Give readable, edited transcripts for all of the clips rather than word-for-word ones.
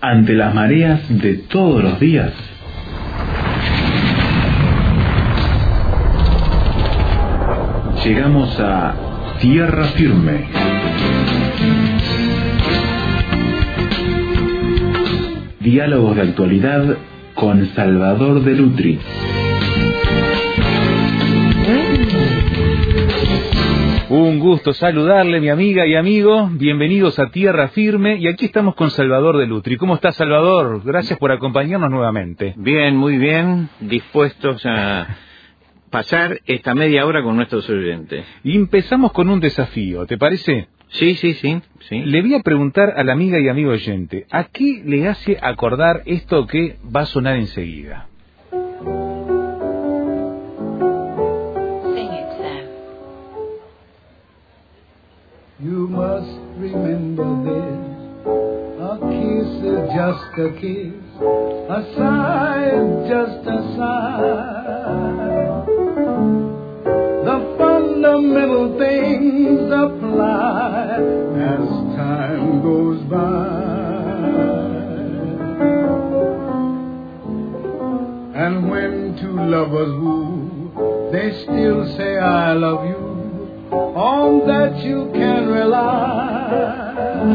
ante las mareas de todos los días. Llegamos a tierra firme. Diálogos de actualidad con Salvador de Lutri. Un gusto saludarle, mi amiga y amigo. Bienvenidos a Tierra Firme. Y aquí estamos con Salvador de Lutri. ¿Cómo está, Salvador? Gracias por acompañarnos nuevamente. Bien, muy bien. Dispuestos a pasar esta media hora con nuestros oyentes. Y empezamos con un desafío, ¿te parece? Sí. Le voy a preguntar a la amiga y amigo oyente, ¿a qué le hace acordar esto que va a sonar enseguida? You must remember this, a kiss is just a kiss, a sigh is just a sigh. The fundamental things apply as time goes by. And when two lovers woo, they still say I love you. On that you can rely.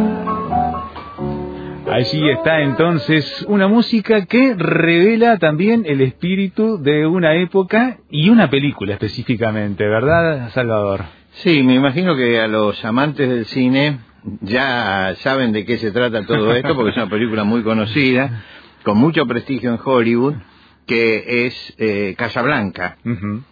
Allí está entonces una música que revela también el espíritu de una época y una película específicamente, ¿verdad, Salvador? Sí, me imagino que a los amantes del cine ya saben de qué se trata todo esto, porque es una película muy conocida, con mucho prestigio en Hollywood, que es Casablanca. Uh-huh.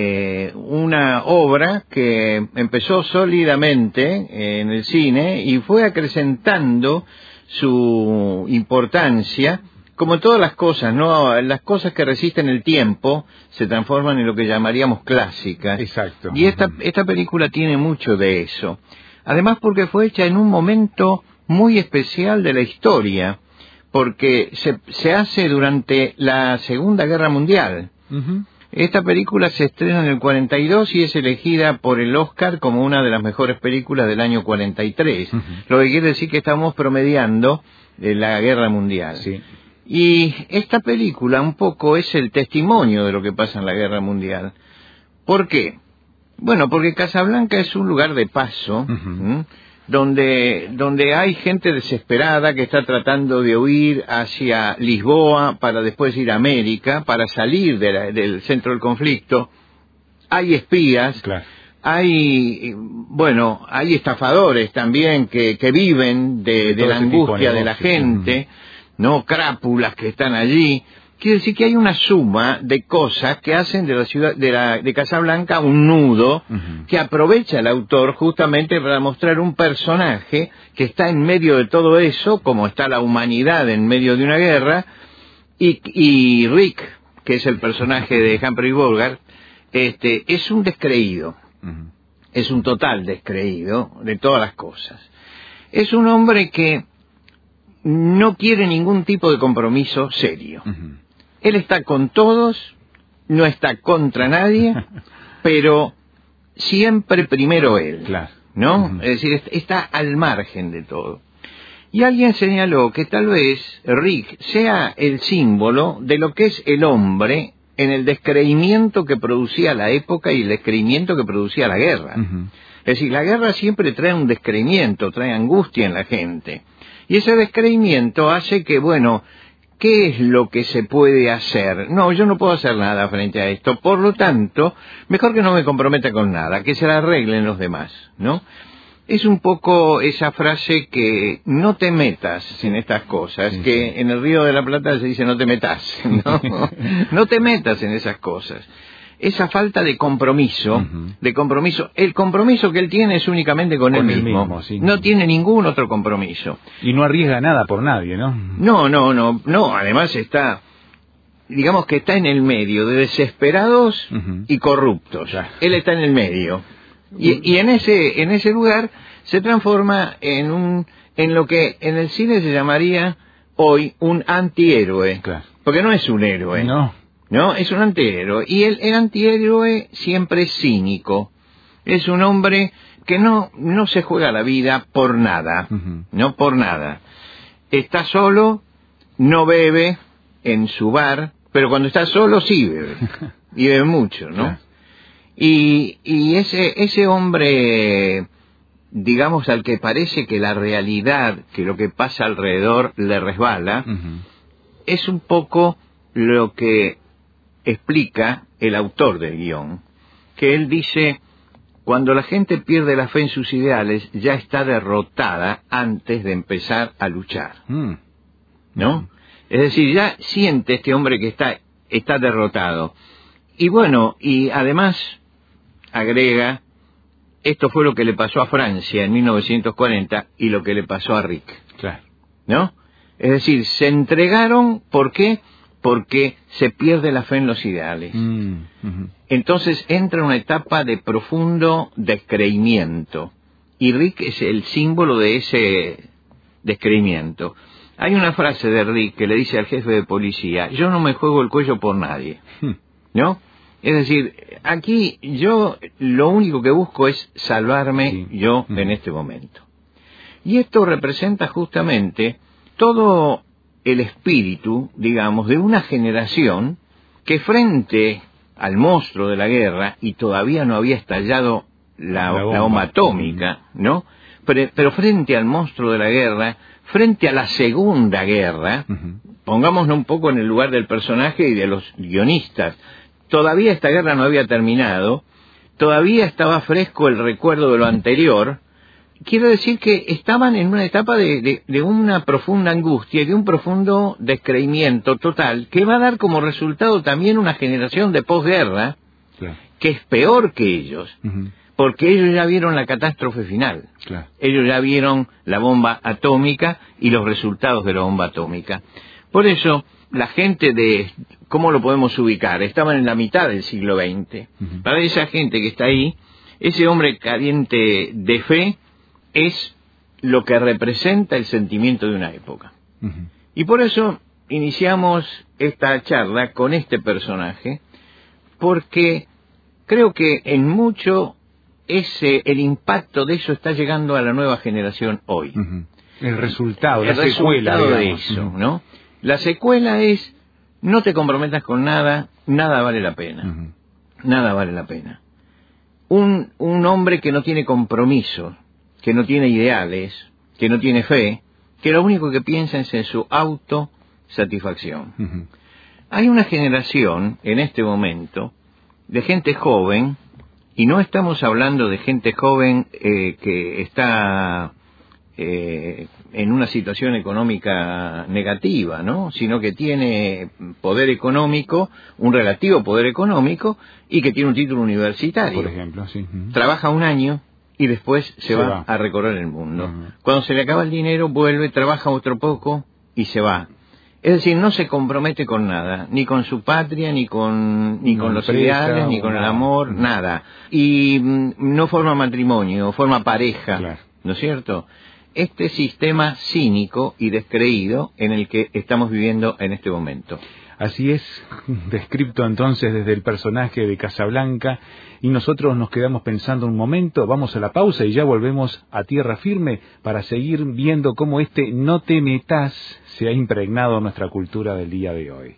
Una obra que empezó sólidamente en el cine y fue acrecentando su importancia, como todas las cosas, ¿no? Las cosas que resisten el tiempo se transforman en lo que llamaríamos clásicas. Exacto. Y esta película tiene mucho de eso. Además porque fue hecha en un momento muy especial de la historia, porque se hace durante la Segunda Guerra Mundial. Uh-huh. Esta película se estrena en el 42 y es elegida por el Oscar como una de las mejores películas del año 43. Uh-huh. Lo que quiere decir que estamos promediando la Guerra Mundial. Sí. Y esta película un poco es el testimonio de lo que pasa en la Guerra Mundial. ¿Por qué? Bueno, porque Casablanca es un lugar de paso, uh-huh, donde hay gente desesperada que está tratando de huir hacia Lisboa para después ir a América, para salir del centro del conflicto. Hay espías, claro. Hay estafadores también que viven de la angustia de la gente, ¿no? Crápulas que están allí. Quiere decir que hay una suma de cosas que hacen de la ciudad de Casablanca un nudo, uh-huh, que aprovecha el autor justamente para mostrar un personaje que está en medio de todo eso, como está la humanidad en medio de una guerra, y Rick, que es el personaje de Humphrey Bogart, es un descreído, uh-huh, es un total descreído de todas las cosas. Es un hombre que no quiere ningún tipo de compromiso serio. Uh-huh. Él está con todos, no está contra nadie, pero siempre primero él, claro, ¿no? Uh-huh. Es decir, está al margen de todo. Y alguien señaló que tal vez Rick sea el símbolo de lo que es el hombre en el descreimiento que producía la época y el descreimiento que producía la guerra. Uh-huh. Es decir, la guerra siempre trae un descreimiento, trae angustia en la gente. Y ese descreimiento hace que, bueno, ¿qué es lo que se puede hacer? No, yo no puedo hacer nada frente a esto, por lo tanto, mejor que no me comprometa con nada, que se la arreglen los demás, ¿no? Es un poco esa frase que no te metas en estas cosas, sí, que sí, en el Río de la Plata se dice no te metas, ¿no? No te metas en esas cosas. Esa falta de compromiso, uh-huh, el compromiso que él tiene es únicamente con él mismo, sí, no tiene ningún otro compromiso. Y no arriesga nada por nadie, ¿no? No, además digamos que está en el medio de desesperados, uh-huh, y corruptos. Ya. Él está en el medio. Y en ese lugar se transforma en lo que en el cine se llamaría hoy un antihéroe. Claro. Porque no es un héroe. No, es un antihéroe. Y el antihéroe siempre es cínico. Es un hombre que no se juega la vida por nada. Uh-huh. No por nada. Está solo, no bebe en su bar, pero cuando está solo sí bebe, y bebe mucho, ¿no? Claro. Y ese hombre, digamos, al que parece que la realidad, que lo que pasa alrededor le resbala, es un poco lo que explica el autor del guión, que él dice: cuando la gente pierde la fe en sus ideales, ya está derrotada antes de empezar a luchar, ¿no? Es decir, ya siente este hombre que está derrotado. Y bueno, y además agrega, esto fue lo que le pasó a Francia en 1940 y lo que le pasó a Rick, Claro. ¿no? Es decir, se entregaron, ¿por qué? Porque se pierde la fe en los ideales. Entonces entra una etapa de profundo descreimiento, y Rick es el símbolo de ese descreimiento. Hay una frase de Rick que le dice al jefe de policía: yo no me juego el cuello por nadie, ¿no? Es decir, aquí yo lo único que busco es salvarme yo en este momento. Y esto representa justamente todo el espíritu, digamos, de una generación que frente al monstruo de la guerra, y todavía no había estallado la bomba atómica, ¿no? Pero frente al monstruo de la guerra, frente a la Segunda Guerra, pongámonos un poco en el lugar del personaje y de los guionistas. Todavía esta guerra no había terminado, todavía estaba fresco el recuerdo de lo anterior. Quiero decir que estaban en una etapa de una profunda angustia y de un profundo descreimiento total, que va a dar como resultado también una generación de posguerra, que es peor que ellos, porque ellos ya vieron la catástrofe final. Ellos ya vieron la bomba atómica y los resultados de la bomba atómica. Por eso, la gente ¿cómo lo podemos ubicar? Estaban en la mitad del siglo XX. Para esa gente que está ahí, ese hombre carente de fe es lo que representa el sentimiento de una época. Y por eso iniciamos esta charla con este personaje, porque creo que en mucho el impacto de eso está llegando a la nueva generación hoy. El resultado, la secuela de eso, ¿no? La secuela es: no te comprometas con nada, nada vale la pena. Nada vale la pena. Un hombre que no tiene compromiso, que no tiene ideales, que no tiene fe, que lo único que piensa es en su autosatisfacción. Hay una generación en este momento de gente joven, y no estamos hablando de gente joven que está en una situación económica negativa, ¿no? Sino que tiene poder económico, un relativo poder económico, y que tiene un título universitario. Por ejemplo, Trabaja un año y después se va a recorrer el mundo. Cuando se le acaba el dinero, vuelve, trabaja otro poco y se va. Es decir, no se compromete con nada, ni con su patria, ni con los ideales, ni con el amor, nada. Y no forma matrimonio, forma pareja, ¿no es cierto? Este sistema cínico y descreído en el que estamos viviendo en este momento. Así es, descrito entonces desde el personaje de Casablanca, y nosotros nos quedamos pensando un momento, vamos a la pausa y ya volvemos a Tierra Firme para seguir viendo cómo este no te metas se ha impregnado en nuestra cultura del día de hoy.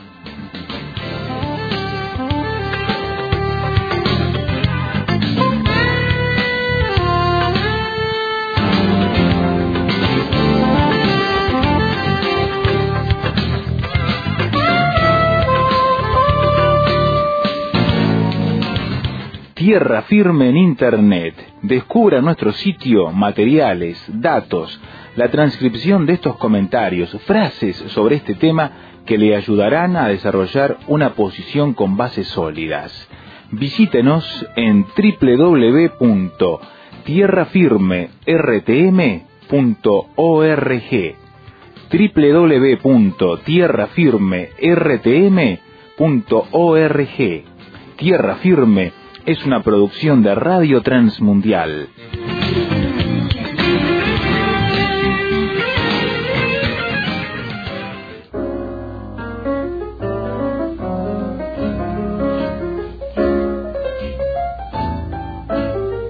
Tierra Firme en Internet. Descubra nuestro sitio, materiales, datos, la transcripción de estos comentarios, frases sobre este tema que le ayudarán a desarrollar una posición con bases sólidas. Visítenos en www.tierrafirmertm.org www.tierrafirmertm.org. Tierra Firme es una producción de Radio Transmundial.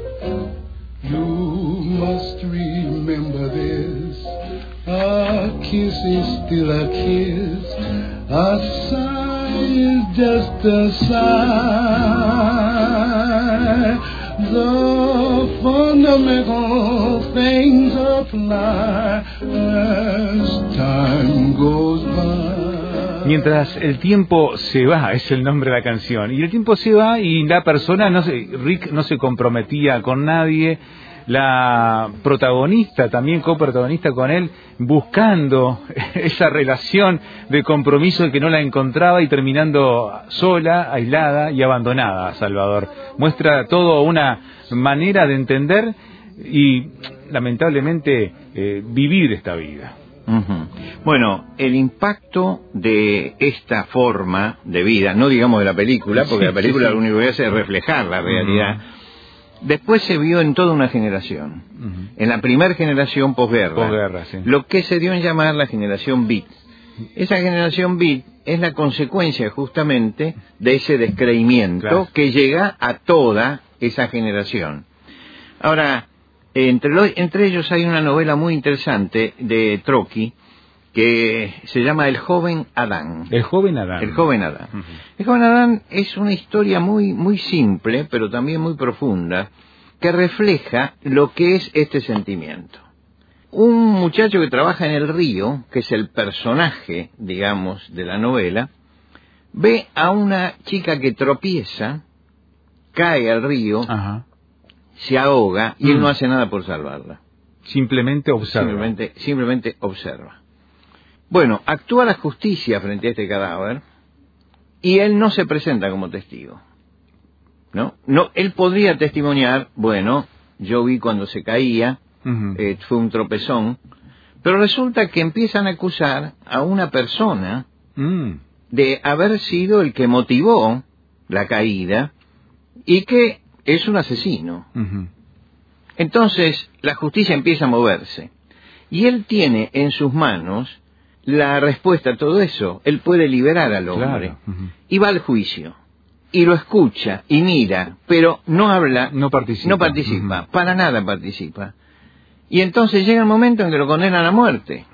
You must remember this, a kiss is still a kiss. A sigh is just a sigh. The fundamental things apply as time goes by. Mientras el tiempo se va, es el nombre de la canción. Y el tiempo se va y la persona, Rick no se comprometía con nadie. La protagonista, también coprotagonista con él, buscando esa relación de compromiso que no la encontraba y terminando sola, aislada y abandonada. Salvador muestra todo una manera de entender y lamentablemente vivir esta vida. Uh-huh. Bueno, el impacto de esta forma de vida, no digamos de la película, porque la película lo único que hace es reflejar la realidad. Después se vio en toda una generación. En la primera generación posguerra, sí. Lo que se dio en llamar la generación beat. Esa generación beat es la consecuencia justamente de ese descreimiento que llega a toda esa generación. Ahora, entre ellos hay una novela muy interesante de Trotsky que se llama El joven Adán. El joven Adán. El joven Adán. El joven Adán es una historia muy, muy simple, pero también muy profunda, que refleja lo que es este sentimiento. Un muchacho que trabaja en el río, que es el personaje, digamos, de la novela, ve a una chica que tropieza, cae al río, se ahoga, y él no hace nada por salvarla. Simplemente observa. Simplemente observa. Bueno, actúa la justicia frente a este cadáver y él no se presenta como testigo. No, él podría testimoniar, bueno, yo vi cuando se caía, fue un tropezón, pero resulta que empiezan a acusar a una persona de haber sido el que motivó la caída y que es un asesino. Entonces la justicia empieza a moverse y él tiene en sus manos la respuesta a todo eso. Él puede liberar al hombre. Y va al juicio. Y lo escucha y mira, pero no habla. No participa. Para nada participa. Y entonces llega el momento en que lo condenan a muerte.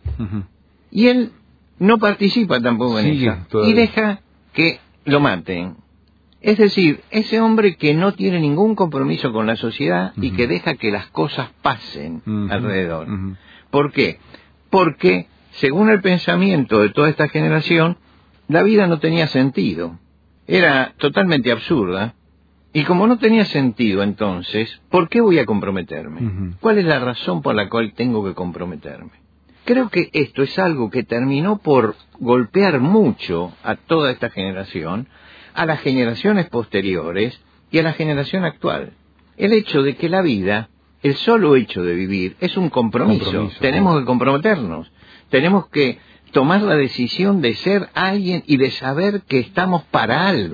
Y él no participa tampoco en eso. Y deja que lo maten. Es decir, ese hombre que no tiene ningún compromiso con la sociedad y que deja que las cosas pasen alrededor. ¿Por qué? Porque según el pensamiento de toda esta generación, la vida no tenía sentido. Era totalmente absurda. Y como no tenía sentido entonces, ¿por qué voy a comprometerme? ¿Cuál es la razón por la cual tengo que comprometerme? Creo que esto es algo que terminó por golpear mucho a toda esta generación, a las generaciones posteriores y a la generación actual. El hecho de que la vida, el solo hecho de vivir, es un compromiso. Tenemos que comprometernos. Tenemos que tomar la decisión de ser alguien y de saber que estamos para algo.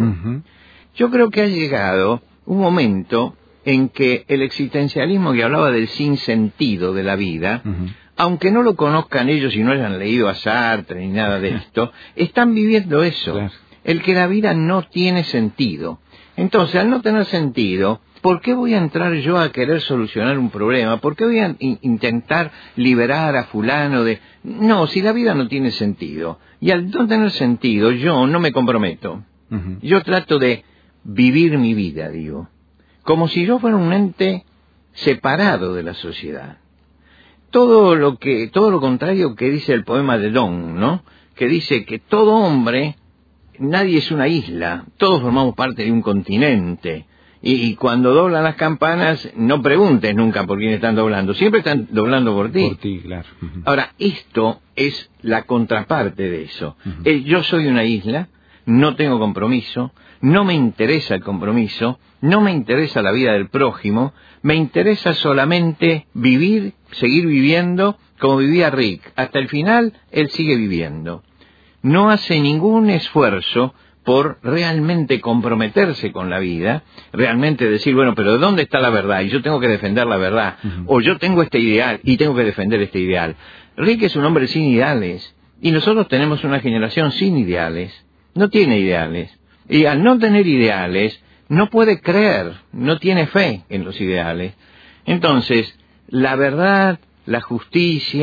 Yo creo que ha llegado un momento en que el existencialismo que hablaba del sinsentido de la vida, aunque no lo conozcan ellos y no hayan leído a Sartre ni nada de esto, están viviendo eso. El que la vida no tiene sentido. Entonces, al no tener sentido, ¿por qué voy a entrar yo a querer solucionar un problema? ¿Por qué voy a intentar liberar a fulano de...? No, si la vida no tiene sentido. Y al no tener sentido, yo no me comprometo. Yo trato de vivir mi vida, digo. Como si yo fuera un ente separado de la sociedad. Todo lo contrario que dice el poema de Long, ¿no? Que dice que todo hombre, nadie es una isla, todos formamos parte de un continente. Y cuando doblan las campanas, no preguntes nunca por quién están doblando, siempre están doblando por ti. Por ti, claro. Ahora, esto es la contraparte de eso. Yo soy una isla, no tengo compromiso, no me interesa el compromiso, no me interesa la vida del prójimo, me interesa solamente vivir, seguir viviendo como vivía Rick. Hasta el final, él sigue viviendo. No hace ningún esfuerzo por realmente comprometerse con la vida, realmente decir, bueno, pero ¿de dónde está la verdad? Y yo tengo que defender la verdad. O yo tengo este ideal y tengo que defender este ideal. Rick es un hombre sin ideales. Y nosotros tenemos una generación sin ideales. No tiene ideales. Y al no tener ideales, no puede creer, no tiene fe en los ideales. Entonces, la verdad, la justicia,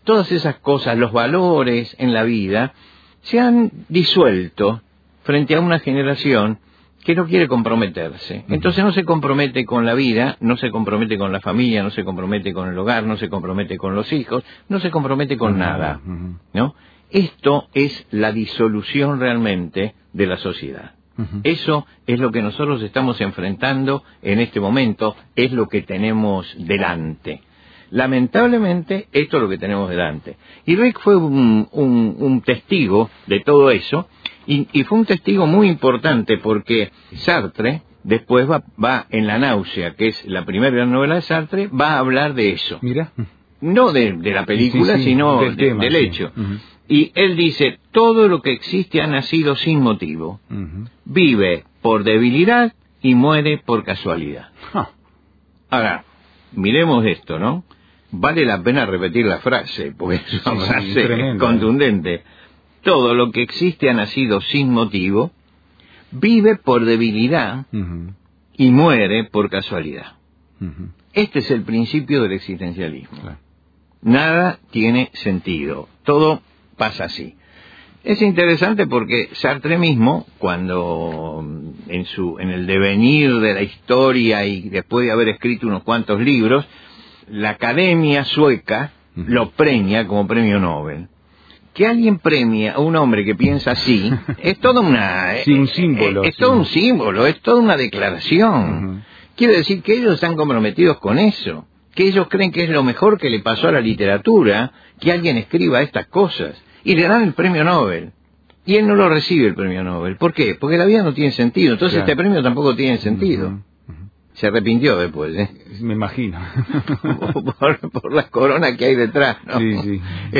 todas esas cosas, los valores en la vida, se han disuelto frente a una generación que no quiere comprometerse. Entonces no se compromete con la vida, no se compromete con la familia, no se compromete con el hogar, no se compromete con los hijos, no se compromete con nada, ¿no? Esto es la disolución realmente de la sociedad. Eso es lo que nosotros estamos enfrentando en este momento, es lo que tenemos delante. Lamentablemente, esto es lo que tenemos delante. Y Rick fue un testigo de todo eso, y fue un testigo muy importante porque Sartre, después va en La náusea, que es la primera gran novela de Sartre, va a hablar de eso. Mira. No de la película, sino del hecho. Y él dice, todo lo que existe ha nacido sin motivo. Vive por debilidad y muere por casualidad. Ahora, miremos esto, ¿no? Vale la pena repetir la frase, porque es una frase contundente. Todo lo que existe ha nacido sin motivo, vive por debilidad y muere por casualidad. Este es el principio del existencialismo. Nada tiene sentido, todo pasa así. Es interesante porque Sartre mismo, cuando en el devenir de la historia y después de haber escrito unos cuantos libros, la Academia Sueca lo premia como premio Nobel. Que alguien premie a un hombre que piensa así es toda una... un símbolo. Es todo un símbolo, es toda una declaración. Quiere decir que ellos están comprometidos con eso, que ellos creen que es lo mejor que le pasó a la literatura, que alguien escriba estas cosas, y le dan el premio Nobel. Y él no lo recibe el premio Nobel. ¿Por qué? Porque la vida no tiene sentido, entonces este premio tampoco tiene sentido. Se arrepintió después, ¿eh? Me imagino. por la corona que hay detrás, ¿no? Sí.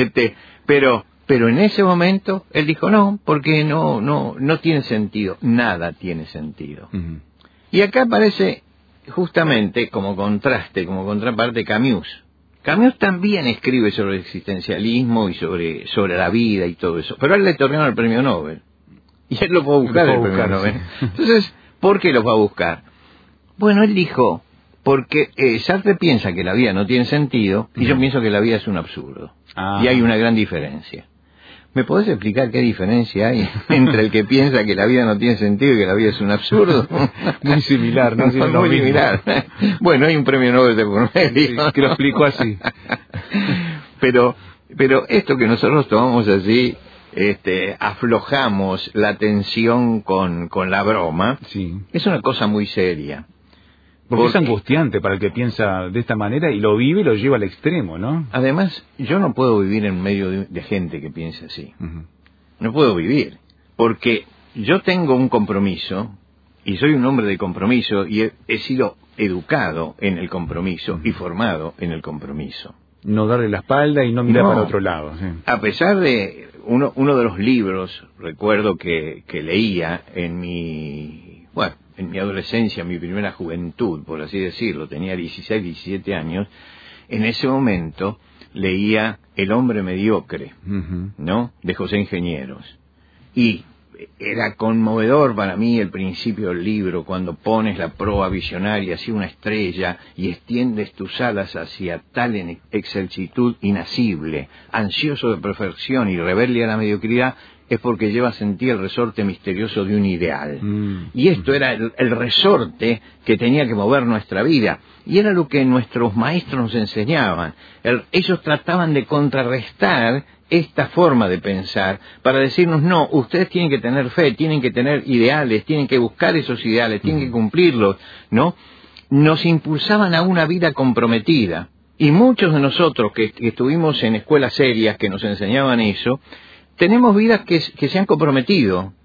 Pero en ese momento él dijo no, porque no tiene sentido, nada tiene sentido. Y acá aparece justamente como contraste, como contraparte Camus. Camus también escribe sobre el existencialismo y sobre la vida y todo eso, pero a él le otorgaron el premio Nobel. Y él lo puede buscar, el premio Nobel. Sí. Entonces, ¿por qué lo va a buscar? Bueno, él dijo, porque Sartre piensa que la vida no tiene sentido, y yo pienso que la vida es un absurdo. Y hay una gran diferencia. ¿Me podés explicar qué diferencia hay entre el que piensa que la vida no tiene sentido y que la vida es un absurdo? Muy similar, ¿no? Muy similar. Bueno, hay un premio Nobel de por medio. Sí, que lo explico así. Pero esto que nosotros tomamos así, aflojamos la tensión con la broma, es una cosa muy seria. Porque es angustiante para el que piensa de esta manera y lo vive y lo lleva al extremo, ¿no? Además, yo no puedo vivir en medio de gente que piensa así. No puedo vivir, porque yo tengo un compromiso, y soy un hombre de compromiso, y he sido educado en el compromiso y formado en el compromiso. No darle la espalda y no mirar para otro lado. Sí. A pesar de uno de los libros, recuerdo que leía en mi adolescencia, mi primera juventud, por así decirlo, tenía 16, 17 años, en ese momento leía El hombre mediocre, ¿no?, de José Ingenieros. Y era conmovedor para mí el principio del libro, cuando pones la proa visionaria hacia una estrella y extiendes tus alas hacia tal excelsitud inasible, ansioso de perfección y rebelde a la mediocridad, es porque llevas en ti el resorte misterioso de un ideal. Y esto era el resorte que tenía que mover nuestra vida. Y era lo que nuestros maestros nos enseñaban. Ellos trataban de contrarrestar esta forma de pensar para decirnos, no, ustedes tienen que tener fe, tienen que tener ideales, tienen que buscar esos ideales, tienen que cumplirlos, ¿no? Nos impulsaban a una vida comprometida. Y muchos de nosotros que estuvimos en escuelas serias que nos enseñaban eso, tenemos vidas que se han comprometido,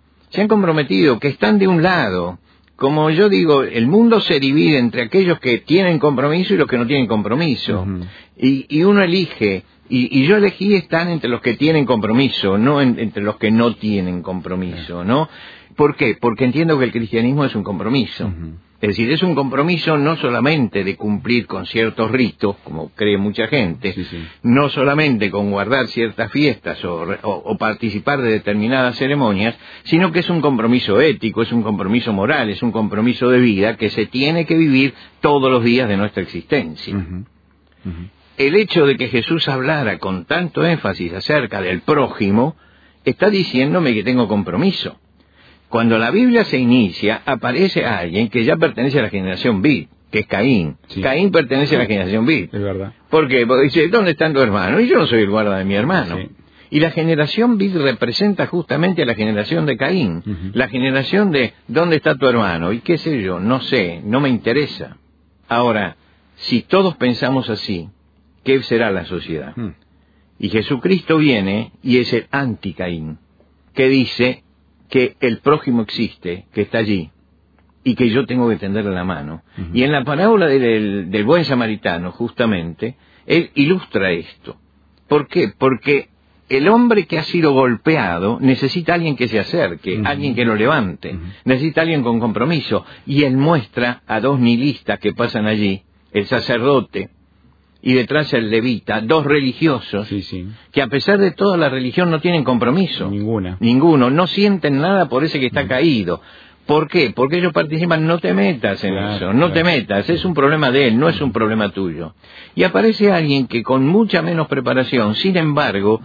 que están de un lado. Como yo digo, el mundo se divide entre aquellos que tienen compromiso y los que no tienen compromiso. Y uno elige, y yo elegí estar entre los que tienen compromiso, no entre los que no tienen compromiso, ¿no? ¿Por qué? Porque entiendo que el cristianismo es un compromiso. Es decir, es un compromiso no solamente de cumplir con ciertos ritos, como cree mucha gente, no solamente con guardar ciertas fiestas o participar de determinadas ceremonias, sino que es un compromiso ético, es un compromiso moral, es un compromiso de vida que se tiene que vivir todos los días de nuestra existencia. El hecho de que Jesús hablara con tanto énfasis acerca del prójimo está diciéndome que tengo compromiso. Cuando la Biblia se inicia, aparece alguien que ya pertenece a la generación Bit, que es Caín. Sí. Caín pertenece a la generación Bit. Es verdad. ¿Por qué? Porque dice, ¿dónde está tu hermano? Y yo no soy el guarda de mi hermano. Sí. Y la generación Bit representa justamente a la generación de Caín. La generación de, ¿dónde está tu hermano? Y qué sé yo, no sé, no me interesa. Ahora, si todos pensamos así, ¿qué será la sociedad? Y Jesucristo viene y es el anti-Caín, que dice que el prójimo existe, que está allí, y que yo tengo que tenderle la mano. Y en la parábola del buen samaritano, justamente, él ilustra esto. ¿Por qué? Porque el hombre que ha sido golpeado necesita a alguien que se acerque, alguien que lo levante, necesita a alguien con compromiso. Y él muestra a dos nihilistas que pasan allí, el sacerdote y detrás el levita, dos religiosos, que a pesar de toda la religión no tienen compromiso. Ninguno, no sienten nada por ese que está caído. ¿Por qué? Porque ellos participan, no te metas en eso, no te metas, es un problema de él, no es un problema tuyo. Y aparece alguien que con mucha menos preparación, sin embargo,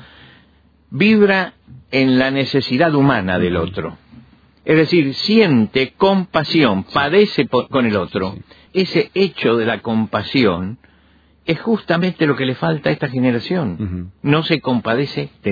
vibra en la necesidad humana del otro. Es decir, siente compasión, padece con el otro. Ese hecho de la compasión es justamente lo que le falta a esta generación. No se compadece de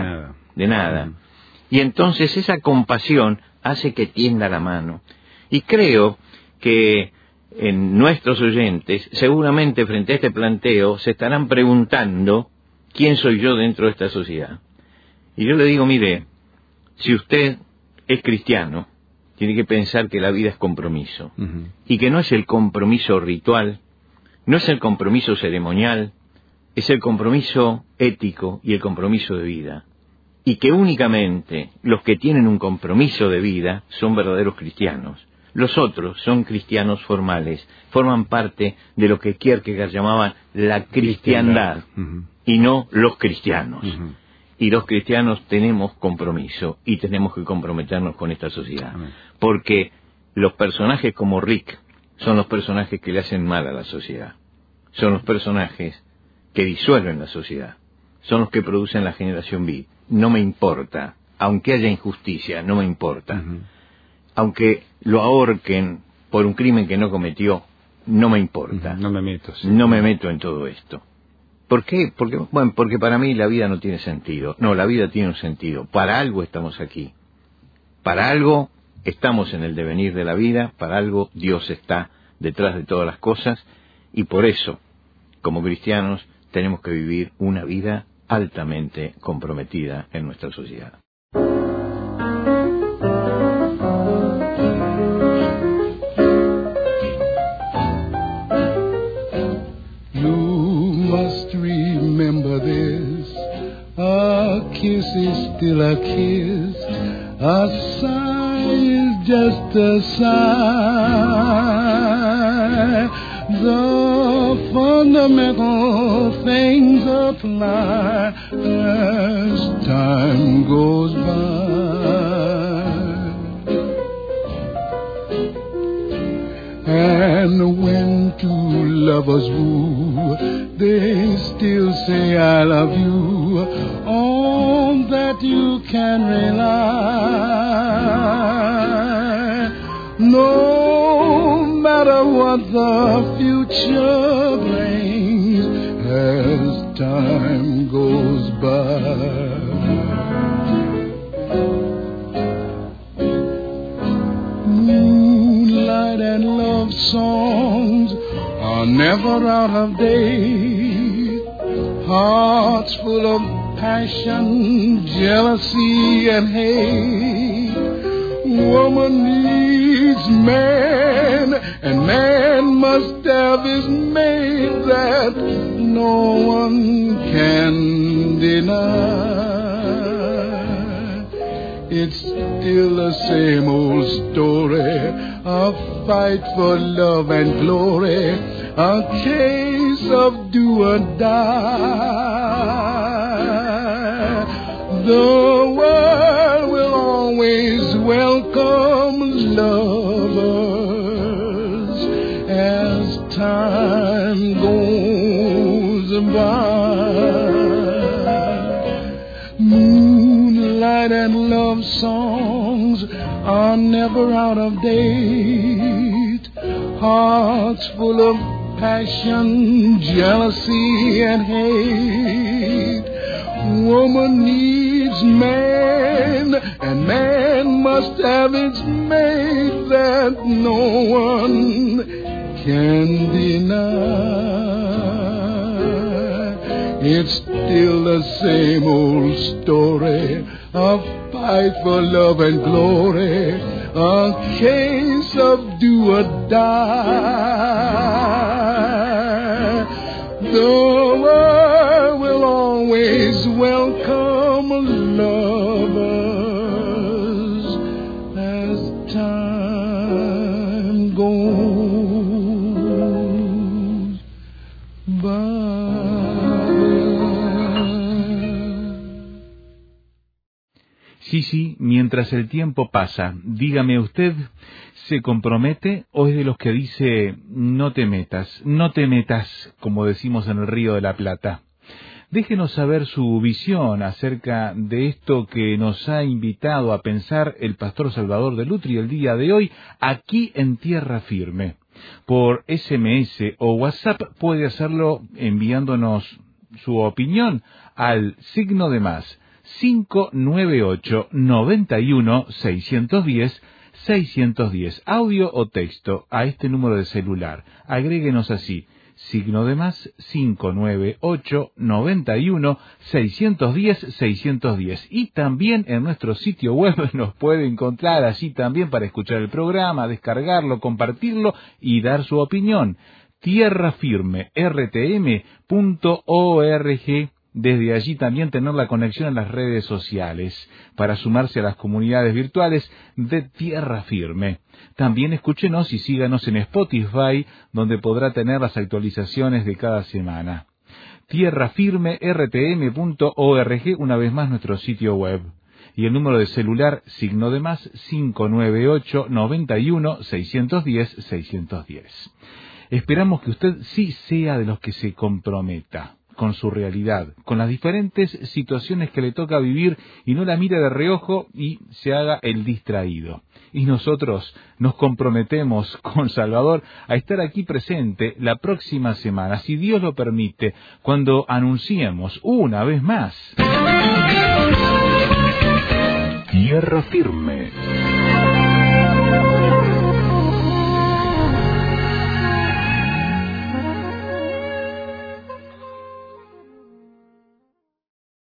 nada. Y entonces esa compasión hace que tienda la mano. Y creo que en nuestros oyentes, seguramente frente a este planteo, se estarán preguntando quién soy yo dentro de esta sociedad. Y yo le digo, mire, si usted es cristiano, tiene que pensar que la vida es compromiso. Y que no es el compromiso ritual, no es el compromiso ceremonial, es el compromiso ético y el compromiso de vida. Y que únicamente los que tienen un compromiso de vida son verdaderos cristianos. Los otros son cristianos formales, forman parte de lo que Kierkegaard llamaba la cristiandad, y no los cristianos. Y los cristianos tenemos compromiso y tenemos que comprometernos con esta sociedad. Porque los personajes como Rick son los personajes que le hacen mal a la sociedad. Son los personajes que disuelven la sociedad. Son los que producen la generación Beat. No me importa. Aunque haya injusticia, no me importa. Aunque lo ahorquen por un crimen que no cometió, no me importa. No me meto. No me meto en todo esto. ¿Por qué? Porque para mí la vida no tiene sentido. No, la vida tiene un sentido. Para algo estamos aquí. Para algo estamos en el devenir de la vida. Para algo Dios está detrás de todas las cosas. Y por eso, como cristianos, tenemos que vivir una vida altamente comprometida en nuestra sociedad. Remember this, a kiss is still a kiss, a sigh is just a sigh. The fundamental things apply as time goes by. And when two lovers woo, they still say I love you, on that you can rely. No matter what the future brings as time goes by. Moonlight and love songs are never out of date. Hearts full of passion, jealousy and hate. Woman needs man, and man must have his mate that no one can deny. It's still the same old story, a fight for love and glory, a case of do or die. The world will always welcome lovers as time goes provide. Moonlight and love songs are never out of date. Hearts full of passion, jealousy, and hate. Woman needs man, and man must have its mate that no one can deny. It's still the same old story, a fight for love and glory, a case of do or die. The world will always welcome lovers as time goes by. Sí, mientras el tiempo pasa, dígame usted, ¿se compromete o es de los que dice no te metas, como decimos en el Río de la Plata? Déjenos saber su visión acerca de esto que nos ha invitado a pensar el pastor Salvador de Lutri el día de hoy, aquí en Tierra Firme. Por SMS o WhatsApp puede hacerlo enviándonos su opinión al signo de más 598-91-610, audio o texto a este número de celular. Agréguenos así, signo de más 598-91-610, y también en nuestro sitio web nos puede encontrar allí también para escuchar el programa, descargarlo, compartirlo y dar su opinión. tierrafirmertm.org. Desde allí también tener la conexión en las redes sociales para sumarse a las comunidades virtuales de Tierra Firme. También escúchenos y síganos en Spotify, donde podrá tener las actualizaciones de cada semana. tierrafirmertm.org, una vez más nuestro sitio web. Y el número de celular, signo de más, 598-91-610-610. Esperamos que usted sí sea de los que se comprometa con su realidad, con las diferentes situaciones que le toca vivir y no la mire de reojo y se haga el distraído. Y nosotros nos comprometemos con Salvador a estar aquí presente la próxima semana, si Dios lo permite, cuando anunciemos una vez más Tierra Firme.